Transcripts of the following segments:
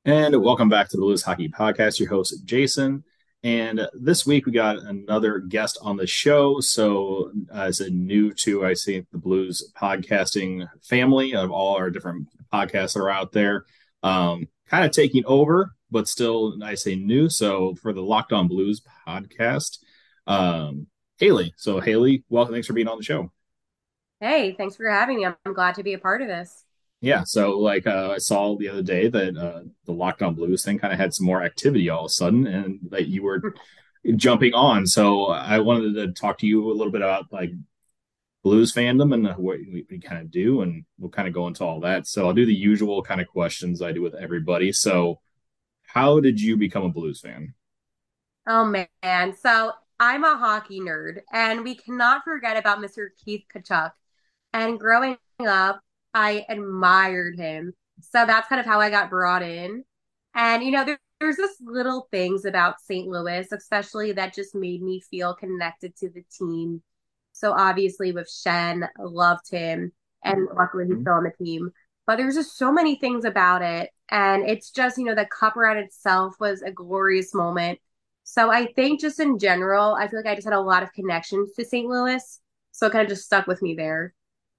And welcome back to the Blues Hockey Podcast. Your host, Jason. And this week we got another guest on the show. So, as a new to, I see the Blues podcasting family of all our different podcasts that are out there, kind of taking over, but still, I say new. So, for the Locked On Blues podcast, Haley. So, Haley, welcome. Thanks for being on the show. Hey, thanks for having me. I'm glad to be a part of this. Yeah, so I saw the other day that the Locked On Blues thing kind of had some more activity all of a sudden, and that you were jumping on. So I wanted to talk to you a little bit about like blues fandom and what we kind of do, and we'll kind of go into all that. So I'll do the usual kind of questions I do with everybody. So how did you become a blues fan? Oh man. So I'm a hockey nerd, and we cannot forget about Mr. Keith Kachuk. And growing up, I admired him. So that's kind of how I got brought in. And there's just little things about St. Louis, especially that just made me feel connected to the team. So obviously with Shen, I loved him, and luckily he's still on the team. But there's just so many things about it. And it's just, the cup run itself was a glorious moment. So I think just in general, I feel like I just had a lot of connections to St. Louis. So it kind of just stuck with me there.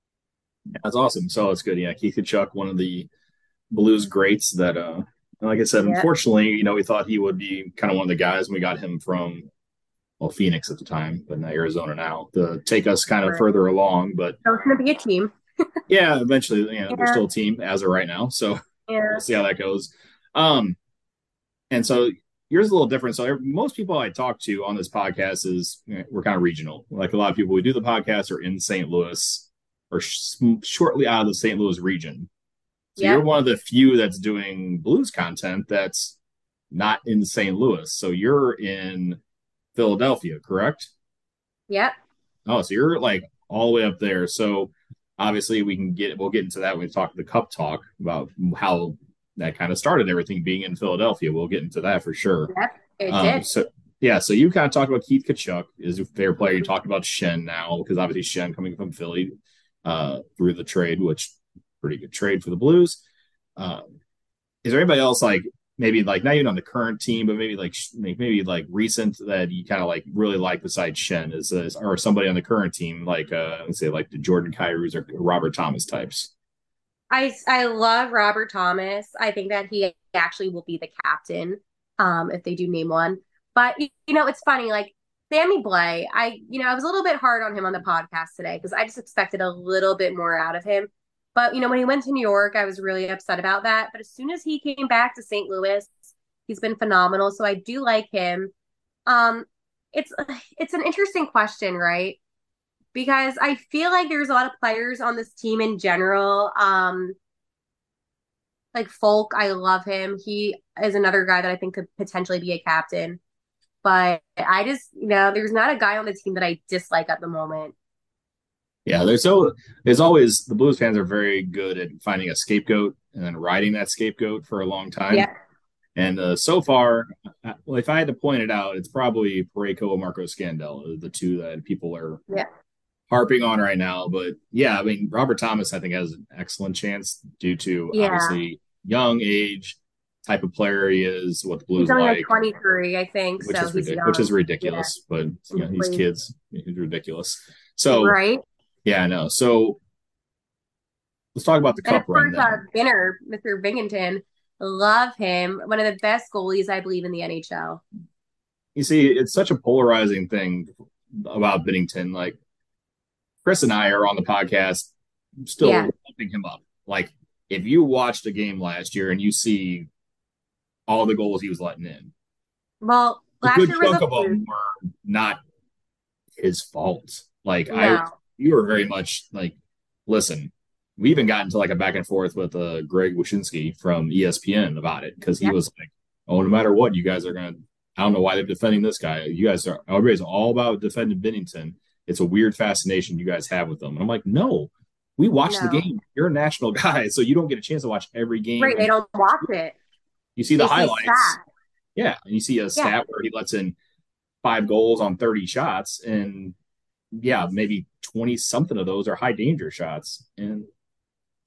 That's awesome. So it's good. Yeah, Keith Kachuk, one of the blues greats that like I said, Yeah. unfortunately, we thought he would be kind of one of the guys when we got him from Phoenix at the time, but not Arizona now, to take us kind of Right. further along. But So it's going to be a team. yeah, eventually, they're Yeah. still a team as of right now. So we'll Yeah. see how that goes. Um, and so yours is a little different. So most people I talk to on this podcast we're kind of regional. Like a lot of people we do the podcast are in St. Louis or shortly out of the St. Louis region. So you're Yep. one of the few that's doing blues content that's not in St. Louis. So you're in Philadelphia, correct? Yep. Oh, so you're like all the way up there. So obviously we'll get into that when we talk the cup talk about how that kind of started everything being in Philadelphia. We'll get into that for sure. Yep. It did. So yeah, so you kind of talked about Keith Kachuk is a fair player. You Mhm. talked about Shen now because obviously Shen coming from Philly through the trade, which pretty good trade for the Blues. Is there anybody else like maybe like not even on the current team, but maybe like recent that you kind of like really like besides Shen or somebody on the current team like let's say like the Jordan Kyrie's or Robert Thomas types. I love Robert Thomas. I think that he actually will be the captain, if they do name one. But it's funny, like Sammy Blay, I was a little bit hard on him on the podcast today because I just expected a little bit more out of him. But when he went to New York, I was really upset about that. But as soon as he came back to St. Louis, he's been phenomenal. So I do like him. Um, it's it's an interesting question, right? Because I feel like there's a lot of players on this team in general. Like Folk, I love him. He is another guy that I think could potentially be a captain. But I just, there's not a guy on the team that I dislike at the moment. Yeah, there's always the Blues fans are very good at finding a scapegoat and then riding that scapegoat for a long time. Yeah, And so far, well, if I had to point it out, it's probably Parayko and Marco Scandella, the two that people are yeah, harping on right now. But yeah, I mean, Robert Thomas, I think, has an excellent chance due to yeah. obviously young age, type of player he is, what the He's Blues only like like, 23, I think, so he's which is young. Yeah, ridiculous. But and he these plays kids, it's ridiculous. So right. yeah, I know. So let's talk about the And of Cup run course, then. Binner, Mr. Binghamton, love him. One of the best goalies, I believe, in the NHL. You see, it's such a polarizing thing about Binnington. Like Chris and I are on the podcast Yeah. still pumping him up. Like if you watched a game last year and you see all the goals he was letting in, Well, a last good year was chunk a of fluke. them were not his fault. No. You were very much like, listen, we even got into like a back and forth with Greg Wyshynski from ESPN about it because he Yeah. was like, oh, no matter what, you guys are going to, I don't know why they're defending this guy. Everybody's all about defending Bennington. It's a weird fascination you guys have with them. And I'm like, no, we watch the No. game. You're a national guy, so you don't get a chance to watch every game. Right. They And don't watch it. you see the They see highlights. stats. Yeah. And you see a Yeah. stat where he lets in 5 goals on 30 shots. And yeah, maybe 20 something of those are high danger shots. And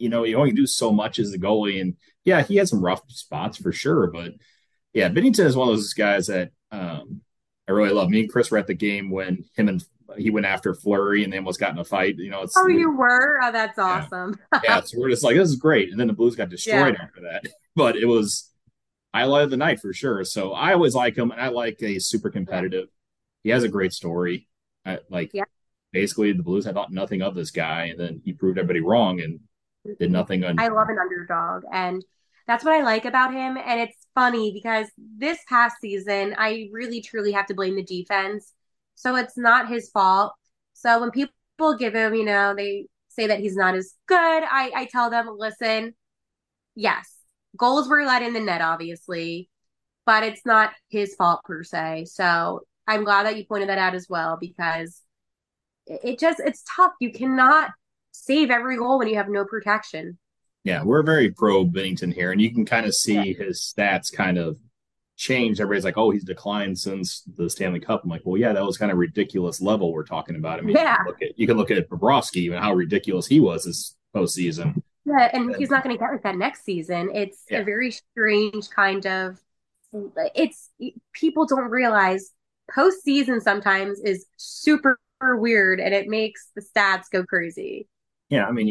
you only do so much as the goalie. And yeah, he had some rough spots for sure. But yeah, Bennington is one of those guys that I really love. Me and Chris were at the game when he went after Fleury and they almost got in a fight. Oh, you were? Oh, that's yeah, awesome. yeah. So we're just like, this is great. And then the Blues got Yeah. destroyed after that. But it was highlight of the night for sure. So I always like him, and I like a super Yeah. competitive. He has a great story. Like Yeah. basically, the Blues had thought nothing of this guy, and then he proved everybody wrong and did nothing. I love an underdog, and that's what I like about him. And it's funny because this past season, I really truly have to blame the defense. So it's not his fault. So when people give him, they say that he's not as good. I tell them, listen, yes, goals were let in the net, obviously, but it's not his fault per se. So I'm glad that you pointed that out as well because it's tough. You cannot save every goal when you have no protection. Yeah, we're very pro Bennington here, and you can kind of Yeah. see his stats kind of change. Everybody's like, "Oh, he's declined since the Stanley Cup." I'm like, "Well, yeah, that was kind of ridiculous level we're talking about." I mean, Yeah. you can look at Bobrovsky and how ridiculous he was this postseason. Yeah, and he's And not going to get like that next season. It's yeah, a very strange kind of it's people don't realize postseason sometimes is super weird and it makes the stats go crazy. yeah. I mean,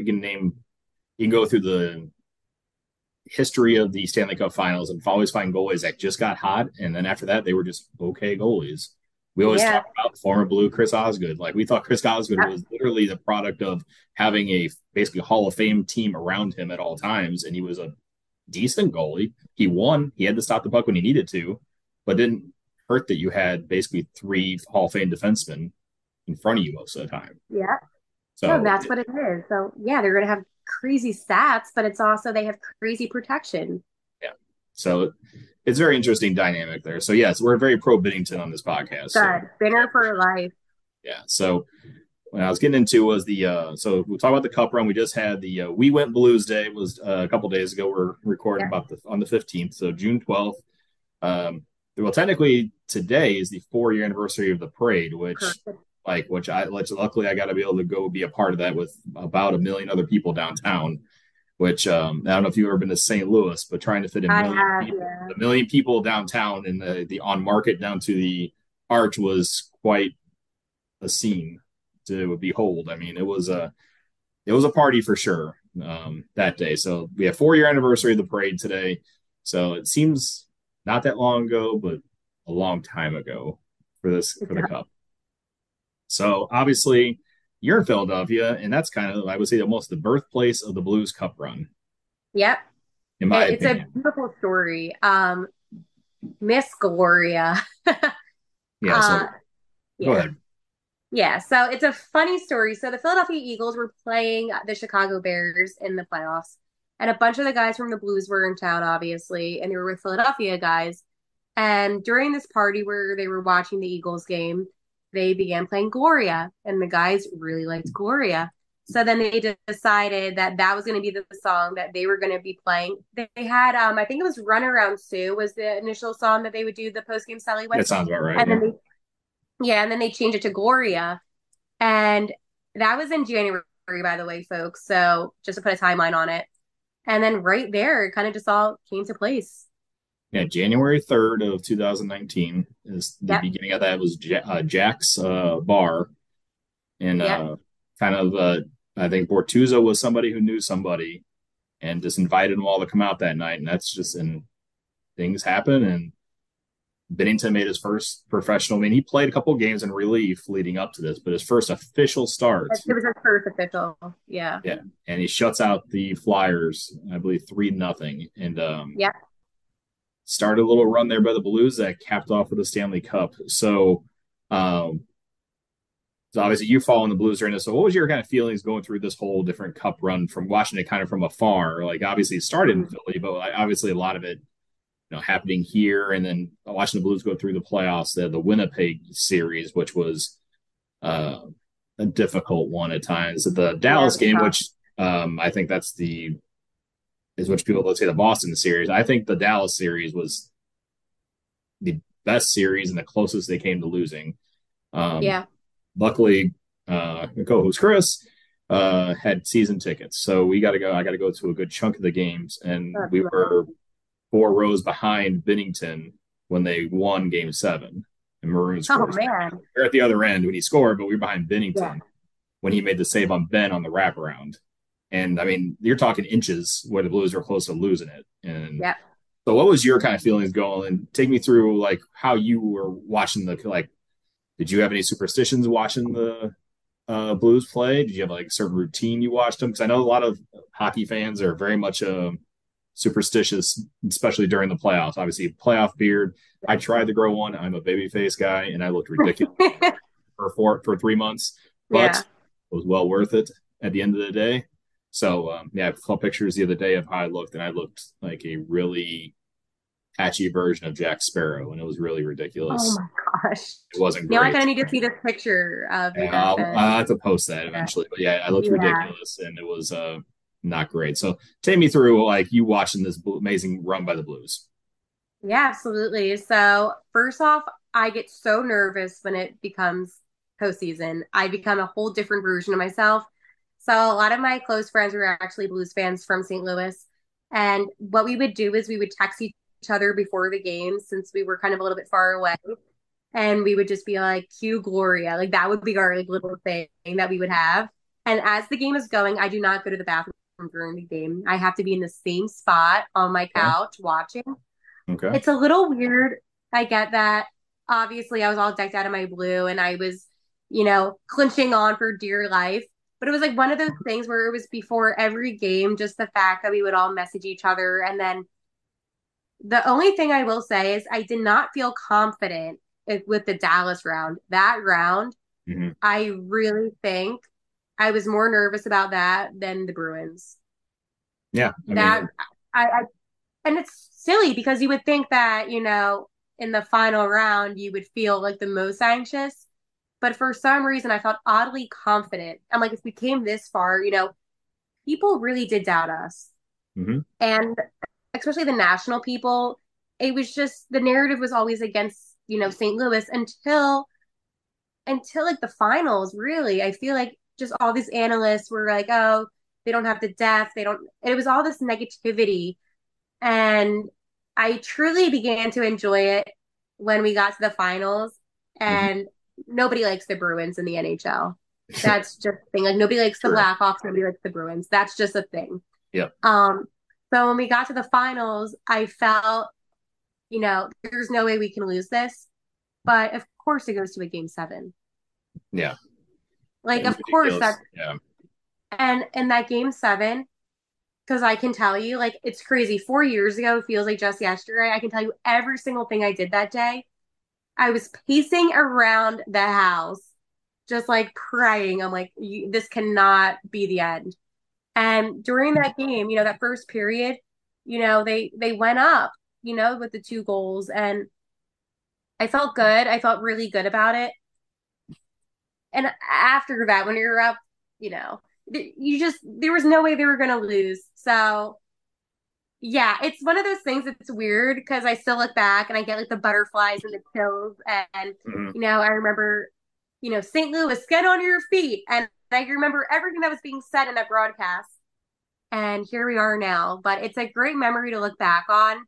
you can go through the history of the Stanley Cup Finals and always find goalies that just got hot, and then after that, they were just okay goalies. We always Yeah. talk about former Blue Chris Osgood. Like we thought Chris Osgood Yep. was literally the product of having a basically Hall of Fame team around him at all times, and he was a decent goalie. He won. He had to stop the puck when he needed to, but didn't hurt that you had basically three Hall of Fame defensemen in front of you most of the time. Yeah. No, So that's what it is. So yeah, they're going to have crazy stats, but it's also they have crazy protection. yeah, so it's very interesting dynamic there. So yes, we're very pro Binnington on this podcast. So Good. Winner for life. yeah. So what I was getting into was the so we'll talk about the cup run. We just had the We Went Blues Day. It was a couple days ago. We're recording Yeah. about the on the 15th, so June 12th. Well, technically today is the 4 year anniversary of the parade, Perfect. which luckily I got to be able to go be a part of that with about a million other people downtown. Which I don't know if you've ever been to St. Louis, but trying to fit I have, yeah. a million people downtown in the on market down to the arch was quite a scene to behold. I mean, it was a party for sure that day. So we have 4 year anniversary of the parade today. So it seems not that long ago, but a long time ago for the cup. So obviously you're in Philadelphia, and that's kind of I would say almost the birthplace of the Blues Cup run, Yep. in my It's a opinion. beautiful story. Miss Gloria. Yeah. Uh, So go yeah. ahead. Yeah. So it's a funny story. So the Philadelphia Eagles were playing the Chicago Bears in the playoffs, and a bunch of the guys from the Blues were in town, obviously, and they were with Philadelphia guys. And during this party where they were watching the Eagles game, they began playing Gloria, and the guys really liked Gloria. So then they decided that that was going to be the song that they were going to be playing. They had, I think it was "Run Around Sue" was the initial song that they would do the post game Sally with, That sounds about right. and Yeah. then yeah, and then they changed it to Gloria, and that was in January, by the way, folks. So just to put a timeline on it, and then right there, it kind of just all came to place. Yeah, January 3rd of 2019 is the Yep, beginning of that. It was Jack's bar, and yep. kind of I think Bortuzzo was somebody who knew somebody, and just invited them all to come out that night, and that's just and things happen. And Bennington made his first professional. I mean, he played a couple games in relief leading up to this, but his first official start, It was his first official. Yeah. yeah, and he shuts out the Flyers, I believe 3-0, and Yep. started a little run there by the Blues that capped off with the Stanley Cup. Um, so obviously you following the Blues during this. So what was your kind of feelings going through this whole different Cup run from watching it kind of from afar? Like obviously it started in Mhm. Philly, but obviously a lot of it, happening here, and then watching the Blues go through the playoffs, the Winnipeg series, which was uh, a difficult one at times. The Yeah, Dallas game, which I think that's the is which people let's say the Boston series. I think the Dallas series was the best series and the closest they came to losing. Um, yeah. Luckily, co-host Chris had season tickets, so we got to go. I got to go to a good chunk of the games, and That's we right. were 4 rows behind Bennington when they won Game 7, and Maroon Oh scores. man. We're at the other end when he scored, but we were behind Yeah. Bennington when he made the save on Ben on the wraparound. And I mean, you're talking inches where the Blues were close to losing it. And Yep. so, what was your kind of feelings going? And take me through like how you were watching the like. Did you have any superstitions watching the Blues play? Did you have like a certain routine you watched them? Because I know a lot of hockey fans are very much superstitious, especially during the playoffs. Obviously, playoff beard. I tried to grow one. I'm a baby face guy, and I looked ridiculous for 3 months, but Yeah. it was well worth it at the end of the day. So yeah, I saw pictures the other day of how I looked, and I looked like a really patchy version of Jack Sparrow, and it was really Oh ridiculous. my gosh. It wasn't Now I great. kind of need to see this picture of you And back then. I'll have to post that Yeah. eventually. But yeah, I looked Yeah. ridiculous, and it was not great. So take me through like you watching this amazing run by the Blues. Yeah, absolutely. So, first off, I get so nervous when it becomes postseason. I become a whole different version of myself. So, a lot of my close friends were actually Blues fans from St. Louis. And what we would do is we would text each other before the game since we were kind of a little bit far away. And we would just be like, cue Gloria. Like, that would be our like, little thing that we would have. And as the game is going, I do not go to the bathroom during the game. I have to be in the same spot on my Okay. couch watching. Okay. It's a little weird. I get that. Obviously, I was all decked out in my blue and I was, clinching on for dear life. But it was like one of those things where it was before every game, just the fact that we would all message each other. And then the only thing I will say is I did not feel confident with the Dallas round. That round, Mm-hmm. I really think I was more nervous about that than the Bruins. Yeah. I That mean, I and it's silly because you would think that, in the final round, you would feel like the most anxious. But for some reason, I felt oddly confident. I'm like, if we came this far, people really did doubt us. mm-hmm. And especially the national people, it was just the narrative was always against, St. Louis until like the finals, really. I feel like just all these analysts were like, oh, they don't have the depth. They don't, it was all this negativity. And I truly began to enjoy it when we got to the finals. Mm-hmm. And nobody likes the Bruins in the NHL. That's just a thing. Like nobody likes the True. Blackhawks, nobody likes the Bruins. That's just a thing. Yep. Um, so when we got to the finals, I felt, there's no way we can lose this. But of course it goes to a game 7. Yeah. Like, It was of course ridiculous. that Yeah. and in that game 7, because I can tell you, like, it's crazy. 4 years ago feels like just yesterday. I can tell you every single thing I did that day. I was pacing around the house, just like praying. I'm like, this cannot be the end. And during that game, that first period, they went up, with the 2 goals, and I felt good. I felt really good about it. And after that, when you're up, you know, there was no way they were going to lose. So yeah, it's one of those things that's weird because I still look back and I get like the butterflies and the chills. And, Mm-hmm. I remember, St. Louis, get on your feet. And I remember everything that was being said in that broadcast. And here we are now. But it's a great memory to look back on.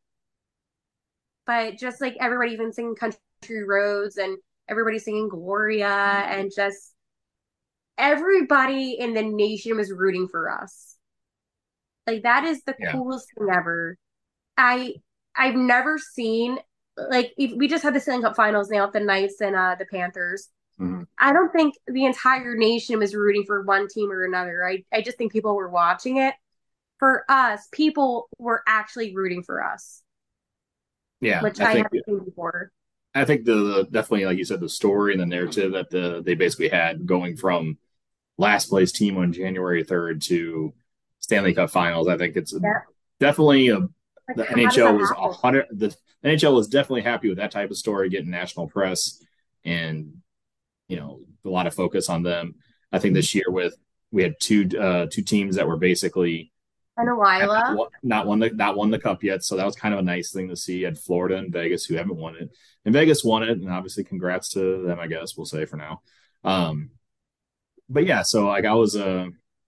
But just like everybody even singing Country Roads and everybody singing Gloria and just everybody in the nation was rooting for us. Like that is the Yeah. coolest thing ever. I I've never seen like if we just had the Stanley Cup Finals now with the Knights and the Panthers. Mm-hmm. I don't think the entire nation was rooting for one team or another. I just think people were watching it. For us, people were actually rooting for us, Yeah. which I haven't seen before. I think the definitely like you said the story and the narrative that they basically had going from last place team on January 3rd to Stanley Cup Finals. I think it's Yeah. definitely Like the how does that NHL was happen? 100. The NHL was definitely happy with that type of story, getting national press and a lot of focus on them. I think this year we had two teams that were basically And had Lila. not won the cup yet, so that was kind of a nice thing to see. You had Florida and Vegas who haven't won it, and Vegas won it, and obviously congrats to them. I guess we'll say for now. Um, but yeah, so like I was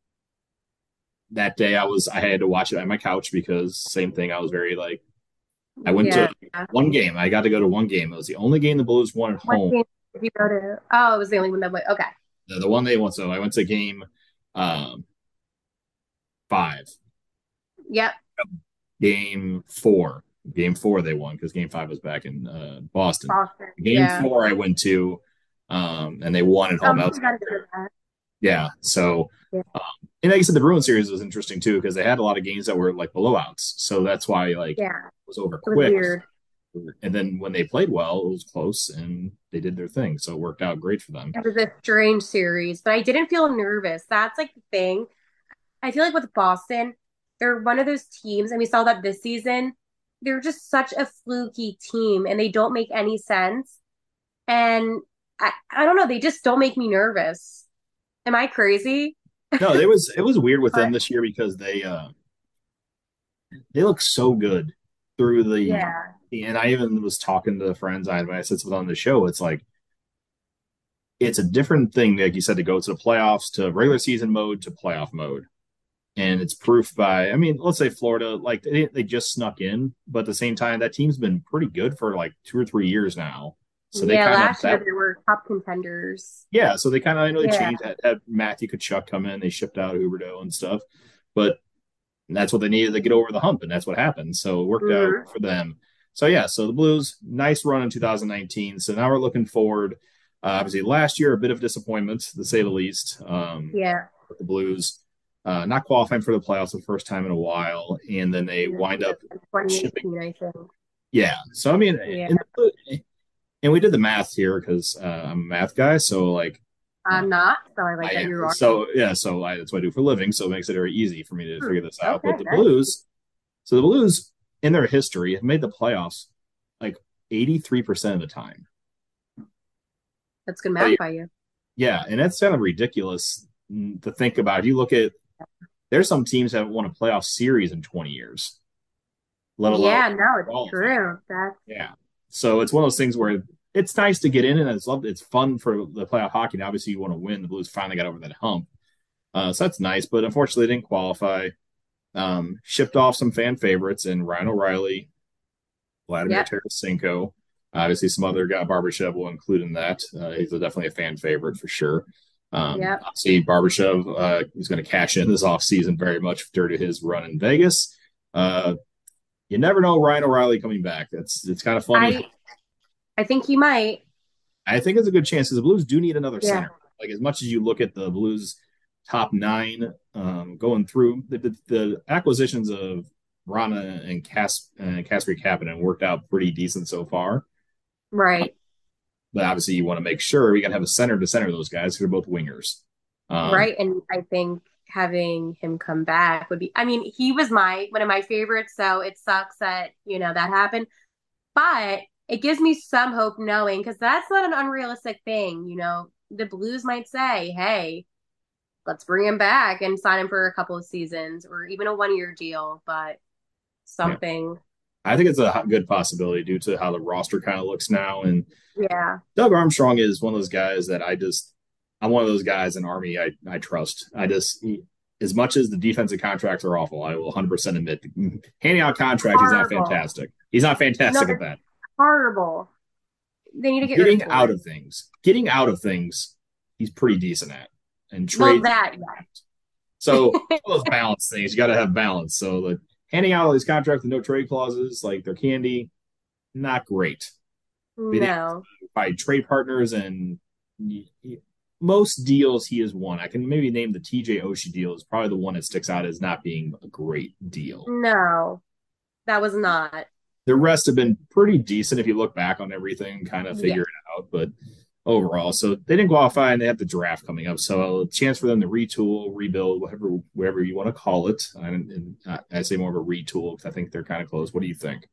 that day I had to watch it on my couch because same thing. I was very like I went to Yeah. one game. I got to go to one game. It was the only game the Blues won at What home. game did you go to? Oh, it was the only one that went. Okay. The one they won. So I went to game um, 5, Yep. game 4. Game 4 they won because game 5 was back in Boston. Boston. Game Yeah. 4 I went to, and they won at Oh, home. That was, you gotta go to that. yeah. So, Yeah. um, and like I said, the Bruins series was interesting too because they had a lot of games that were like blowouts. So that's why like it Yeah. was over It was quick. weird. And then when they played well, it was close and they did their thing. So it worked out great for them. It was a strange series, but I didn't feel nervous. That's like the thing. I feel like with Boston, they're one of those teams, and we saw that this season. They're just such a fluky team, and they don't make any sense. And I don't know, they just don't make me nervous. Am I crazy? No, it was weird with them But this year because they look so good through the yeah, and I even was talking to friends when I said something on the show. It's like it's a different thing, like you said, to go to the playoffs to regular season mode to playoff mode. And it's proof by, I mean, let's say Florida, like they just snuck in, but at the same time, that team's been pretty good for like 2 or 3 years now. So they yeah. kind of Last year that, they were top contenders. yeah. So they kind of, I know they Yeah. changed, had Matthew Kachuk come in, they shipped out Huberdeau and stuff, but that's what they needed to get over the hump, and that's what happened. So it worked out Hmm. for them. So yeah, so the Blues, nice run in 2019. So now we're looking forward. Obviously, last year a bit of disappointment to say the least. Yeah. With the Blues not qualifying for the playoffs the first time in a while, and then they wind up shipping. 2018, I think. Yeah, so I mean, Yeah. and we did the math here because I'm a math guy, so like. Uh, I'm not, so I like I that am. you are. So yeah, so that's what I do for a living. So it makes it very easy for me to Hmm. figure this out. Okay, But the nice. Blues, so the Blues in their history have made the playoffs like 83% of the time. That's good So math by you. yeah, and that's kind of ridiculous to think about. You look at there's some teams that haven't won a playoff series in 20 years, let alone Yeah, no, it's qualify. true. That's Yeah. So it's one of those things where it's nice to get in and it's fun for the playoff hockey. And obviously you want to win. The Blues finally got over that hump. So that's nice, but unfortunately they didn't qualify. Shipped off some fan favorites in Ryan O'Reilly, Vladimir yep, Tarasenko. Obviously, some other guy, Barbashev will include in that. He's definitely a fan favorite for sure. yep. Obviously, Barbashev is going to cash in this offseason very much due to his run in Vegas. Uh, you never know Ryan O'Reilly coming back. It's kind of funny. I I think he might. I think it's a good chance because the Blues do need another Yeah. center. Like as much as you look at the Blues top 9 going through the acquisitions of Rana and Casper Kapanen worked out pretty decent so far. Right. But obviously, you want to make sure we got to have a center to center those guys who are both wingers. Um, Right. And I think having him come back would be, I mean, he was my one of my favorites, so it sucks that, that happened. But it gives me some hope knowing because that's not an unrealistic thing. The Blues might say, hey, let's bring him back and sign him for a couple of seasons or even a 1 year deal, but yeah, something. I think it's a good possibility due to how the roster kind of looks now. And Yeah. Doug Armstrong is one of those guys that I'm one of those guys in Army I trust. As much as the defensive contracts are awful, I will 100% admit handing out contracts, he's not Horrible. fantastic. He's not No, fantastic at it's that. horrible. They need to get rid of Torres. Getting out of things, he's pretty decent at. And Well, trades, that, yeah. so all those balance things, you got to have balance. So like handing out all these contracts with no trade clauses, like they're candy, not great. Being able No. to find trade partners and most deals he has won. I can maybe name the TJ Oshie deal is probably the one that sticks out as not being a great deal. No. That was not. The rest have been pretty decent if you look back on everything, kind of Yeah. figure it out. But overall, so they didn't qualify and they have the draft coming up. So a chance for them to retool, rebuild, whatever you want to call it. And I say more of a retool because I think they're kind of close. What do you think?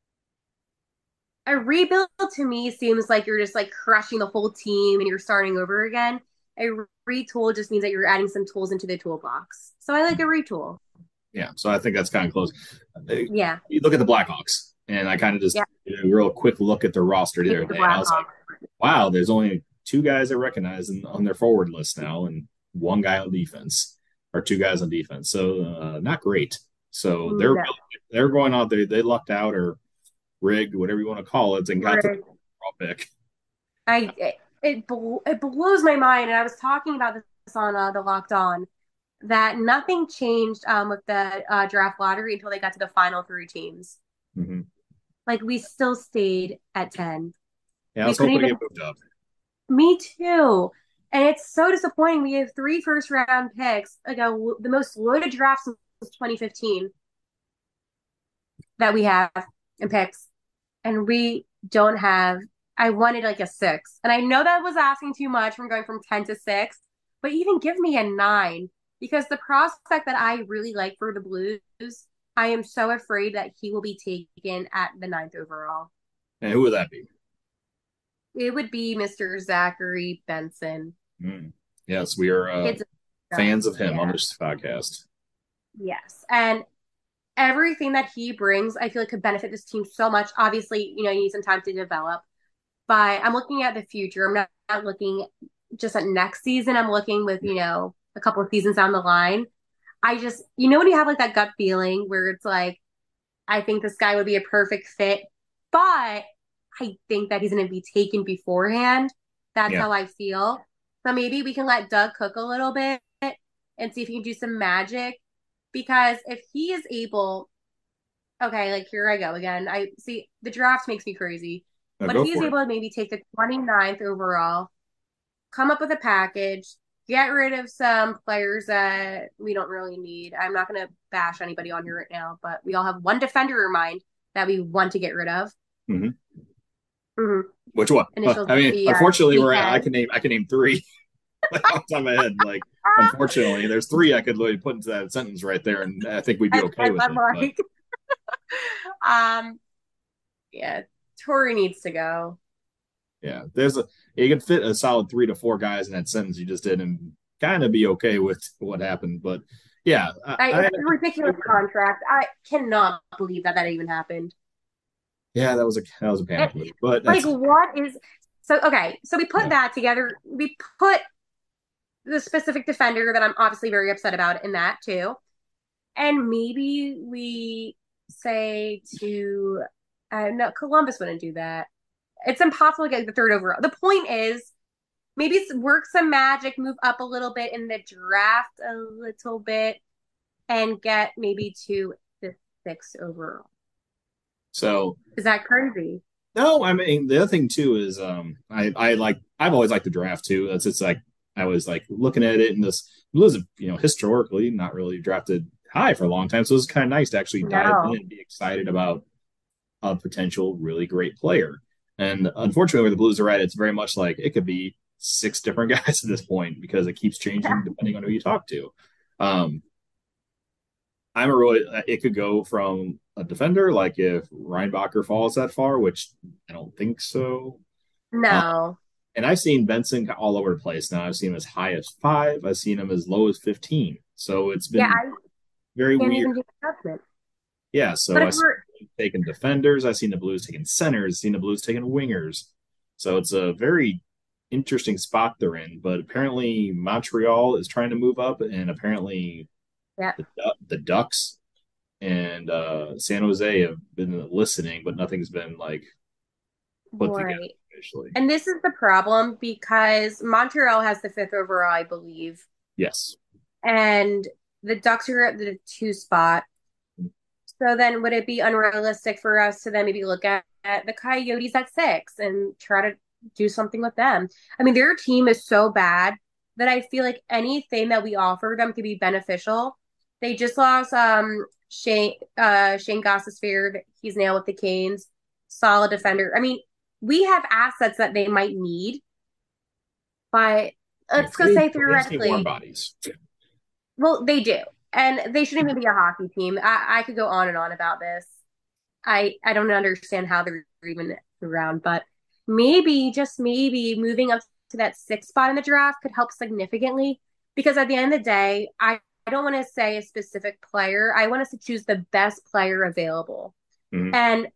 A rebuild to me seems like you're just like crushing the whole team and you're starting over again. A retool just means that you're adding some tools into the toolbox. So I like a retool. Yeah, so I think that's kind of close. Yeah. You look at the Blackhawks, and I kind of just Yeah. did a real quick look at their roster the other The day, and I was like, Blackhawks. wow, there's only 2 guys I recognize on their forward list now, and 1 guy on defense, our two guys on defense. So not great. So No, they're going out there. They lucked out or rigged, whatever you want to call it, and got the right. overall pick. It blows my mind, and I was talking about this on the Locked On that nothing changed with the draft lottery until they got to the final three teams. Mm-hmm. Like we still stayed at 10. Yeah, I We was couldn't hoping to even. get moved up. Me too. And it's so disappointing. We have three first round picks, like the most loaded draft since 2015 that we have in picks, and we don't have. I wanted like a six, and I know that was asking too much from going from 10 to six, but even give me a nine because the prospect that I really like for the Blues, I am so afraid that he will be taken at the ninth overall. And who would that be? It would be Mr. Zachary Benson. Mm. Yes, we are It's fans of him on yeah, this podcast. yes, and everything that he brings, I feel like could benefit this team so much. Obviously, you need some time to develop, but I'm looking at the future. I'm not looking just at next season. I'm looking with, a couple of seasons down the line. I just, when you have like that gut feeling where it's like, I think this guy would be a perfect fit, but I think that he's going to be taken beforehand. That's Yeah. how I feel. So maybe we can let Doug cook a little bit and see if he can do some magic. Because if he is able, okay, like here I go again. I see the draft makes me crazy. No, But if go he's for it. able to maybe take the 29th overall, come up with a package, get rid of some players that we don't really need. I'm not going to bash anybody on here right now, but we all have one defender in mind that we want to get rid of. Mm-hmm. Mm-hmm. Which one? Initials I mean, be unfortunately, I DK. can name three like off the top of my head. Like, unfortunately, there's three I could literally put into that sentence right there, and I think we'd be okay As with I'm it. But like, um, yeah, Tori needs to go. yeah, you can fit a solid 3 to 4 guys in that sentence you just did, and kind of be okay with what happened. But yeah, It's a ridiculous contract. I cannot believe that even happened. yeah, that was a It, panic move, but like, that's what is so? Okay, so we put yeah. that together. We put the specific defender that I'm obviously very upset about in that too, and maybe we say to no, Columbus wouldn't do that. It's impossible to get the third overall. The point is, maybe work some magic, move up a little bit in the draft a little bit, and get maybe to the sixth overall. So Is that crazy? no, I mean the other thing too is I've always liked the draft too. That's it's like I was like looking at it and this Blues historically not really drafted high for a long time, so it was kind of nice to actually dive in No. and be excited about a potential really great player. And unfortunately, where the Blues are at, it's very much like it could be 6 different guys at this point because it keeps changing depending on who you talk to. Um, I'm a really it could go from a defender like if Reinbacher falls that far, which I don't think so. Uh, No. and I've seen Benson all over the place now. I've seen him as high as 5. I've seen him as low as 15. So it's Yeah, been I very can't weird. even do adjustment. Yeah. But So if I've seen we're the Blues taking defenders. I've seen the Blues taking centers. I've seen the Blues taking wingers. So it's a very interesting spot they're in. But apparently Montreal is trying to move up, and apparently yeah, the Ducks and San Jose have been listening, but nothing's been like put together right. officially. And this is the problem because Montreal has the fifth overall, I believe, Yes. and the Ducks are at the two spot. So then would it be unrealistic for us to then maybe look at the Coyotes at six and try to do something with them? I mean, their team is so bad that I feel like anything that we offer them could be beneficial. They just lost Shane Gostisbehere. He's now with the Canes. Solid defender. I mean, we have assets that they might need, but let's go say They just need warm theoretically, bodies. well, they do. And they shouldn't even be a hockey team. I could go on and on about this. I don't understand how they're even around, but maybe, just maybe, moving up to that sixth spot in the draft could help significantly. Because at the end of the day, I don't want to say a specific player. I want us to choose the best player available. Mm-hmm. And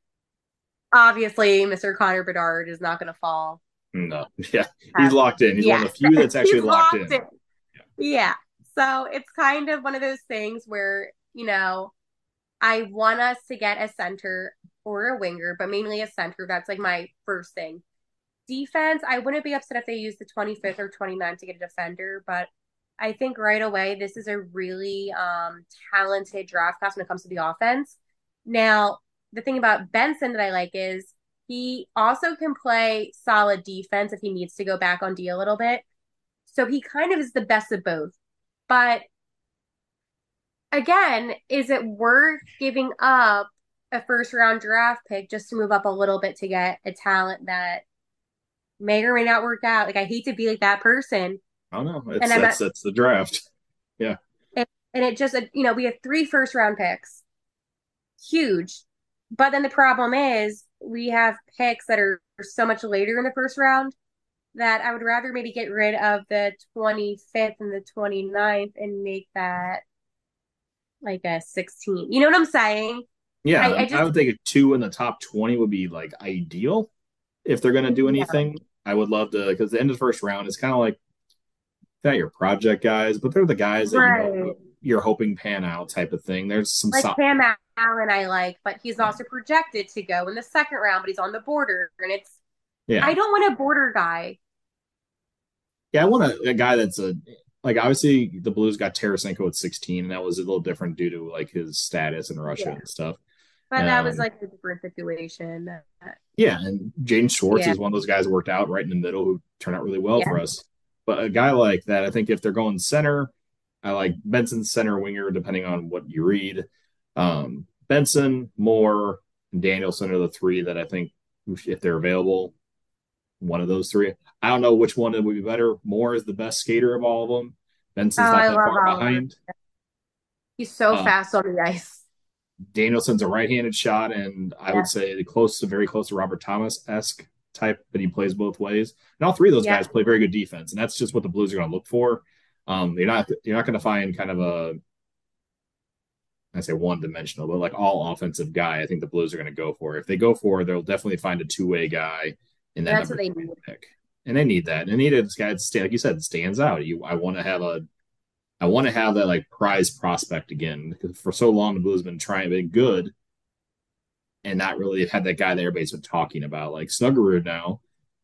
obviously, Mr. Connor Bedard is not going to fall. No. Yeah. He's locked in. He's one Yeah, of the few that's actually he's locked locked in. in. Yeah. So it's kind of one of those things where, I want us to get a center or a winger, but mainly a center. That's like my first thing. Defense, I wouldn't be upset if they used the 25th or 29th to get a defender, but I think right away this is a really talented draft class when it comes to the offense. Now, the thing about Benson that I like is he also can play solid defense if he needs to go back on D a little bit. So he kind of is the best of both. But again, is it worth giving up a first round draft pick just to move up a little bit to get a talent that may or may not work out? Like I hate to be like that person, I don't know. and It's I'm not. that's the draft. Yeah. And it just, we have three first round picks, huge. But then the problem is we have picks that are so much later in the first round that I would rather maybe get rid of the 25th and the 29th and make that like a 16. You know what I'm saying? Yeah, I I just, would think a two in the top 20 would be like ideal if they're going to do yeah, anything. I would love to because the end of the first round is kind of like not your project guys, but they're the guys that right. you're hoping pan out type of thing. There's some Like Cam Allen, I like, but he's also projected to go in the second round, but he's on the border. And yeah, I don't want a border guy. yeah. I want a guy that's a like obviously the Blues got Tarasenko at 16, and that was a little different due to like his status in Russia Yeah. and stuff. But that was Um, like a different situation. yeah, and Jaden Schwartz Yeah. is one of those guys that worked out right in the middle who turned out really well Yeah. for us. But a guy like that, I think if they're going center, I like Benson center winger, depending on what you read. Benson, Moore, and Danielson are the three that I think if they're available, one of those three. I don't know which one would be better. Moore is the best skater of all of them. Oh, Benson's not I that love far Oliver. behind. He's so Uh, fast on the ice. Danielson's a right-handed shot, and I Yeah. would say very close to Robert Thomas-esque type, but he plays both ways. And all three of those Yeah. guys play very good defense, and that's just what the Blues are going to look for. You're not going to find kind of I say one dimensional, but like all offensive guy. I think the Blues are going to go for. If they go for, they'll definitely find a two-way guy in that That's what number they three need. pick, and they need that. And they need a guy that like you said, stands out. I want to have that like prize prospect again because for so long the Blues have been good and not really had that guy that everybody's been talking about. Like Snuggerud now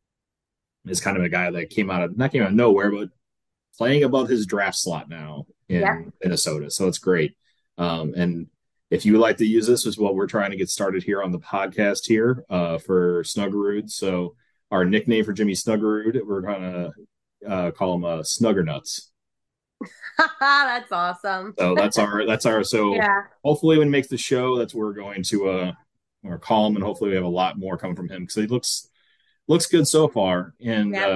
is kind of a guy that came out of nowhere, but playing above his draft slot now Yeah. in Minnesota. So it's great. And if you would like to use this, is what we're trying to get started here on the podcast here for Snuggerud. So our nickname for Jimmy Snuggerud, we're gonna call him Snuggernuts. That's awesome. So that's our so Yeah. hopefully when he makes the show, that's where we're going to or call him and hopefully we have a lot more coming from him because he looks good so far. And Yeah.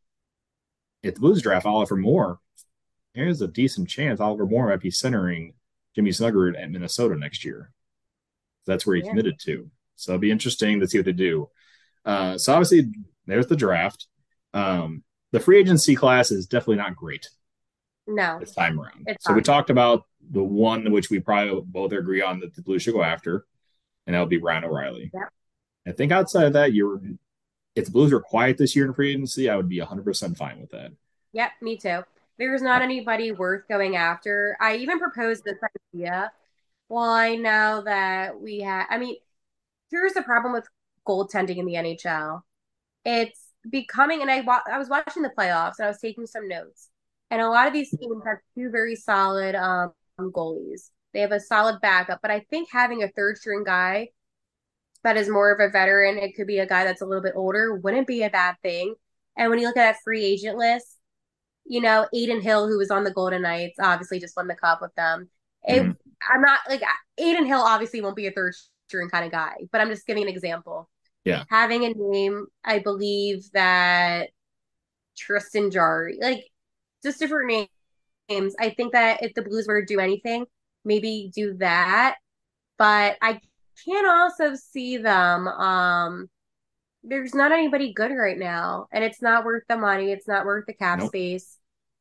if the Blues draft Oliver Moore, there's a decent chance Oliver Moore might be centering Jimmy Snuggerud at Minnesota next year. That's where he Yeah. committed to. So it'll be interesting to see what they do. So obviously there's the draft. The free agency class is definitely not great No, this time around. it's So we not. talked about the one which we probably both agree on that the Blues should go after, and that would be Ryan O'Reilly. Yeah. I think outside of that, if the Blues are quiet this year in free agency, I would be 100% fine with that. Yep, me too. There's not anybody worth going after. I even proposed this idea. Well, I know that I mean, here's the problem with goaltending in the NHL. It's becoming, and I was watching the playoffs and I was taking some notes. And a lot of these teams have two very solid goalies. They have a solid backup, but I think having a third string guy that is more of a veteran, it could be a guy that's a little bit older, wouldn't be a bad thing. And when you look at that free agent list, Aiden Hill, who was on the Golden Knights, obviously just won the cup with them. It, Mm-hmm. I'm not like Aiden Hill obviously won't be a third string kind of guy, but I'm just giving an example. Yeah. Having a name, I believe that Tristan Jarry, like just different names. I think that if the Blues were to do anything, maybe do that. But I can also see them. There's not anybody good right now, and it's not worth the money. It's not worth the cap Nope. space,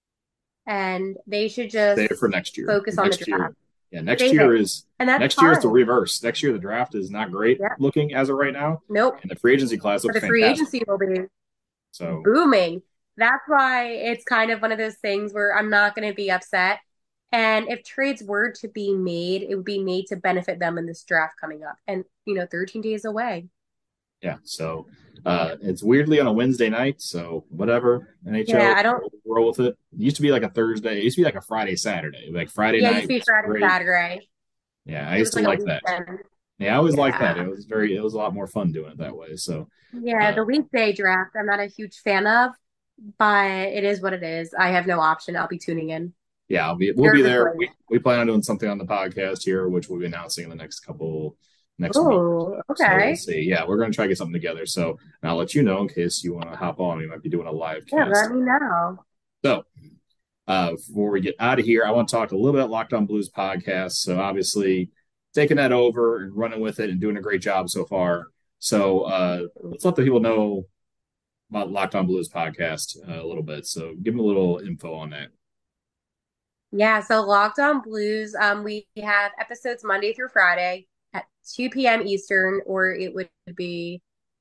and they should Save it just for next year. focus on the draft. Yeah, Save it, and that's next year is the fine. reverse. Next year the draft is not great Yeah. looking as of right now, Nope. and the free agency class But looks the free fantastic. agency will be So booming. That's why it's kind of one of those things where I'm not going to be upset. And if trades were to be made, it would be made to benefit them in this draft coming up. And, 13 days away. Yeah, so it's weirdly on a Wednesday night, so whatever. Yeah, NHL, I don't, roll with it. It used to be like a Thursday. It used to be like a Friday, Saturday. Like Friday yeah, it used night to be was Friday, great. Saturday. Yeah, I It used was to like a like that. weekend. Yeah, I always liked that. Yeah. It was a lot more fun doing it that way. So Yeah, uh, the weekday draft, I'm not a huge fan of, but it is what it is. I have no option. I'll be tuning in. yeah, we'll be there. Nervously. We plan on doing something on the podcast here, which we'll be announcing in the next week. Oh, So we'll okay. see. Yeah, we're gonna try to get something together. So and I'll let you know in case you want to hop on. We might be doing a live Yeah, cast. let me know. So before we get out of here, I want to talk a little bit about Locked On Blues podcast. So obviously taking that over and running with it and doing a great job so far. So let's let the people know about Locked On Blues podcast a little bit. So give them a little info on that. Yeah, so Locked On Blues, we have episodes Monday through Friday at 2 p.m. Eastern, or it would be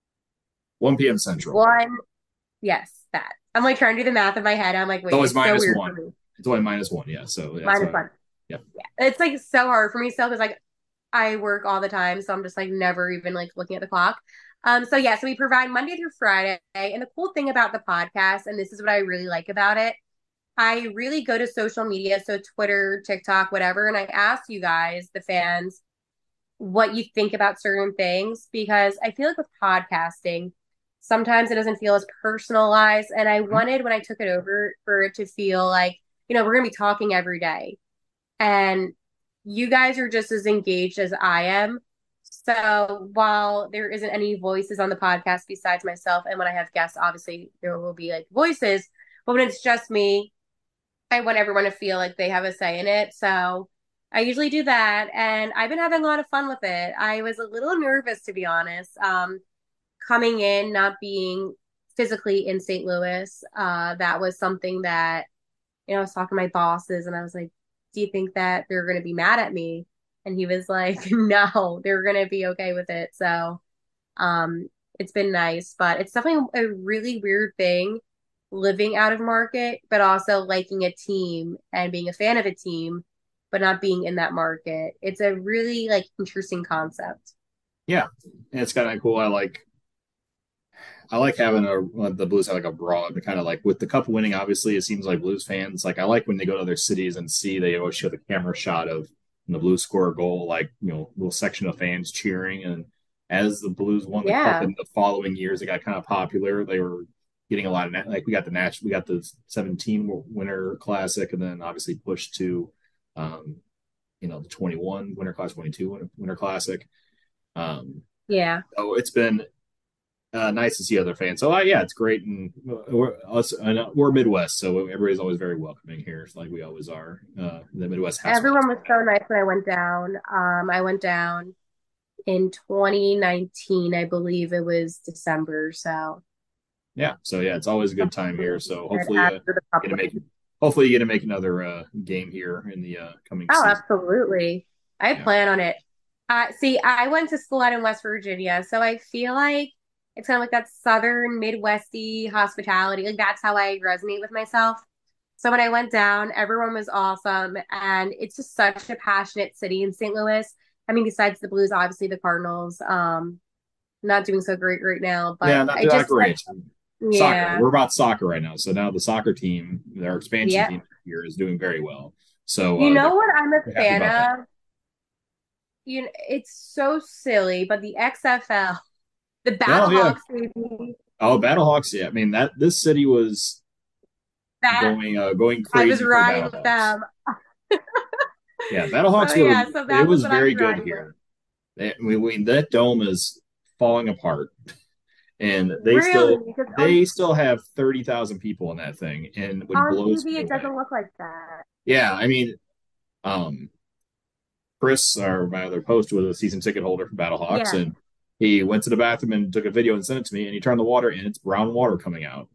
1 p.m. Central. one. Yes, that. I'm like trying to do the math in my head. I'm like, It's wait, always it's so minus weird one. for me. It's only minus one. Yeah. So that's Minus why. one. Yeah. Yeah. It's like so hard for me still because like I work all the time, so I'm just like never even like looking at the clock. So yeah, so we provide Monday through Friday. And the cool thing about the podcast, and this is what I really like about it, I really go to social media, so Twitter, TikTok, whatever, and I ask you guys, the fans, what you think about certain things because I feel like with podcasting, sometimes it doesn't feel as personalized. And I Mhm. wanted when I took it over for it to feel like, we're going to be talking every day. And you guys are just as engaged as I am. So while there isn't any voices on the podcast besides myself, and when I have guests, obviously there will be like voices, but when it's just me, I want everyone to feel like they have a say in it. So I usually do that, and I've been having a lot of fun with it. I was a little nervous, to be honest, coming in, not being physically in St. Louis. That was something that, I was talking to my bosses, and I was like, "Do you think that they're going to be mad at me?" And he was like, "No, they're going to be okay with it." So um, it's been nice, but it's definitely a really weird thing living out of market, but also liking a team and being a fan of a team, but not being in that market. It's a really like interesting concept. Yeah. And it's kind of cool. I like having the Blues have like a broad kind of like with the cup winning. Obviously, it seems like Blues fans like I like when they go to other cities and see they always show the camera shot of when the Blues score a goal, like little section of fans cheering. And as the Blues won the cup Yeah. in the following years, it got kind of popular. They were getting a lot of like we got the 17 Winter Classic, and then obviously pushed to um, the 21 Winter Classic, 22 Winter Classic. Um, Yeah. so it's been nice to see other fans. So yeah, it's great, and we're Midwest, so everybody's always very welcoming here, like we always are. The Midwest has fans. Everyone was so nice when I went down. I went down in 2019, I believe it was December. So Yeah, so yeah, it's always a good time here. So after the couple. hopefully you get to make another game here in the coming Oh, season. absolutely. I Yeah, plan on it. See, I went to school out in West Virginia, so I feel like it's kind of like that Southern Midwesty hospitality. Like that's how I resonate with myself. So when I went down, everyone was awesome, and it's just such a passionate city in St. Louis. I mean, besides the Blues, obviously the Cardinals, not doing so great right now, yeah, but I not just like, great. Soccer. yeah, We're about soccer right now. So now the soccer team, our expansion yeah. team here, is doing very well. So You know what I'm a they're happy fan about that. of? It's so silly, but the XFL, the Oh yeah. Battlehawks, baby. Oh, Battlehawks. Yeah, I mean that this city was That going I was crazy for the riding with Battlehawks. them. Yeah, So Battlehawks were yeah, so it that was was what I was very good riding with. here. That dome is falling apart, and Really, because they still have 30,000 people in that thing, and it would on blow TV me it away. doesn't look like that. Yeah, I mean, um, Chris, or my other host, was a season ticket holder for Battlehawks, Yeah. and he went to the bathroom and took a video and sent it to me, and he turned the water and it's brown water coming out.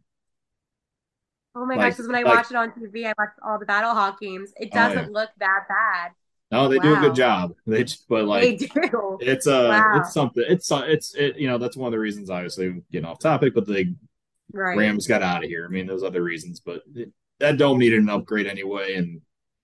Oh my gosh, Like because when I like watch it on TV, I watch all the Battlehawk games. It oh yeah. doesn't look that bad. No, they do a good Wow. job. But like They do. it's Wow. something. That's one of the reasons, obviously getting off topic, but Right. Rams got out of here. I mean, there's other reasons, but that dome needed an upgrade anyway. And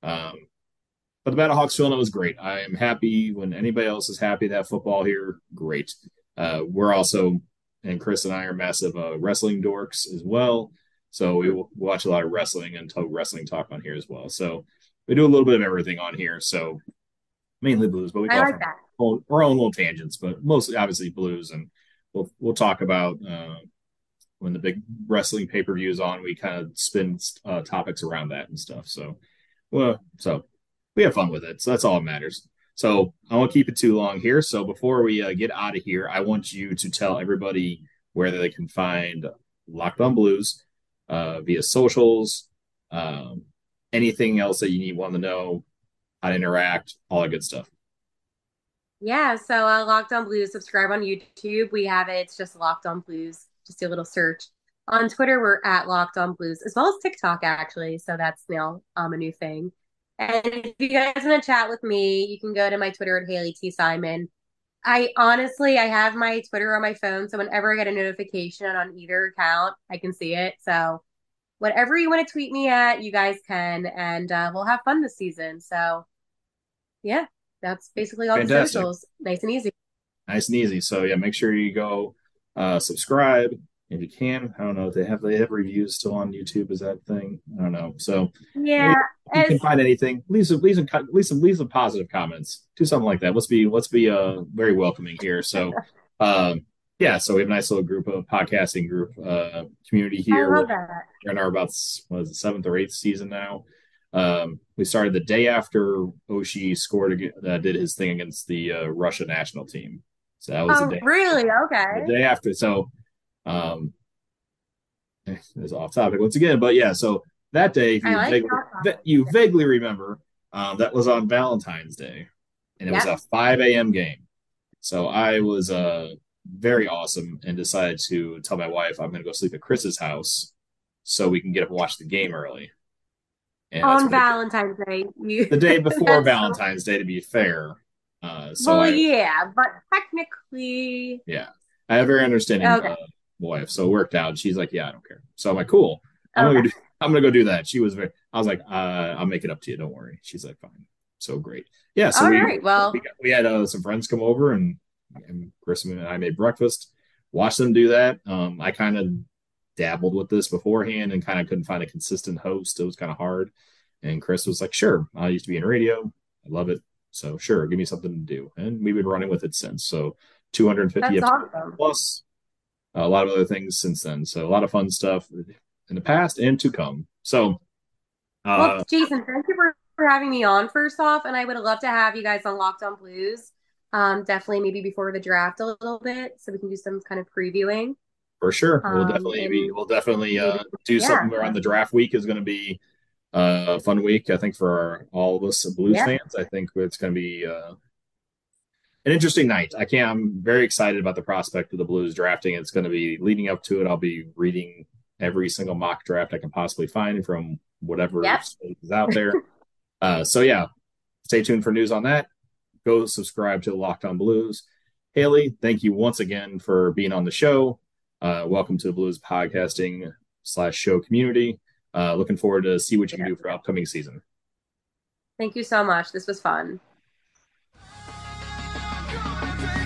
but the Battlehawks feeling it was great. I am happy when anybody else is happy to have football here. Great. We're also, and Chris and I are massive wrestling dorks as well. So we watch a lot of wrestling and wrestling talk on here as well. So we do a little bit of everything on here. So mainly blues, but we I go off like on that. our own little tangents, but mostly obviously blues. And we'll talk about when the big wrestling pay per view is on. We kind of spin topics around that and stuff. So so we have fun with it. So that's all that matters. So I won't keep it too long here. So before we get out of here, I want you to tell everybody where they can find Locked On Blues via socials, um, anything else that you need want to know, how to interact, all that good stuff. Yeah, so Locked On Blues, subscribe on YouTube. We have it. It's just Locked On Blues. Just do a little search. On Twitter, we're at Locked On Blues, as well as TikTok, actually. So that's now a new thing. And if you guys want to chat with me, you can go to my Twitter at Haley T. Simon. I have my Twitter on my phone, so whenever I get a notification on either account, I can see it. So whatever you want to tweet me at, you guys can, and we'll have fun this season. So yeah, that's basically all the Fantastic. socials. Nice and easy. Nice and easy. So yeah, make sure you go subscribe if you can. I don't know if they have reviews still on YouTube. Is that thing? I don't know. So Yeah, if you as can find anything, leave some positive comments. Do something like that. Let's be very welcoming here. So um yeah, so we have a nice little group of podcasting group community I here. love that. We're in our about what is it, seventh or eighth season now. We started the day after Oshie did his thing against the Russia national team. So that was the Oh, day. really? The Okay. day after. So um, it's off topic once again, but yeah. So that day, if I you like vaguely that. you vaguely remember, that was on Valentine's Day, and it was Yep. a 5 a.m. game. So I was very awesome and decided to tell my wife I'm going to go sleep at Chris's house so we can get up and watch the game early. And that's On what we did. Valentine's Day, you The day before that's so Valentine's Day, to be fair. So well, yeah, but technically, yeah, I have a very understanding okay, wife, so it worked out. She's like, yeah, I don't care. So I'm like, cool. I'm okay, gonna do, I'm gonna go do that. She was very. I was like, I'll make it up to you. Don't worry. She's like, fine. So great. Yeah. So all right. Well, we had some friends come over and Chris and I made breakfast. Watched them do that. I kind of dabbled with this beforehand and kind of couldn't find a consistent host. It was kind of hard. And Chris was like, sure, I used to be in radio. I love it. So sure, give me something to do. And we've been running with it since. So 250 that's episodes awesome. plus a lot of other things since then. So a lot of fun stuff in the past and to come. So Well, uh, Jason, thank you for having me on first off, and I would love to have you guys on Locked On Blues. Definitely maybe before the draft a little bit, so we can do some kind of previewing. for sure, And we'll definitely maybe do yeah, something around the draft week is going to be a fun week. I think for all of us Blues yeah. fans, I think it's going to be an interesting night. I'm very excited about the prospect of the Blues drafting. It's going to be leading up to it. I'll be reading every single mock draft I can possibly find from whatever Yep. state is out there. So yeah, stay tuned for news on that. Go subscribe to Locked On Blues. Haley, thank you once again for being on the show. Welcome to the Blues podcasting slash show community. Looking forward to see what you can Yeah. do for upcoming season. Thank you so much. This was fun. Gonna take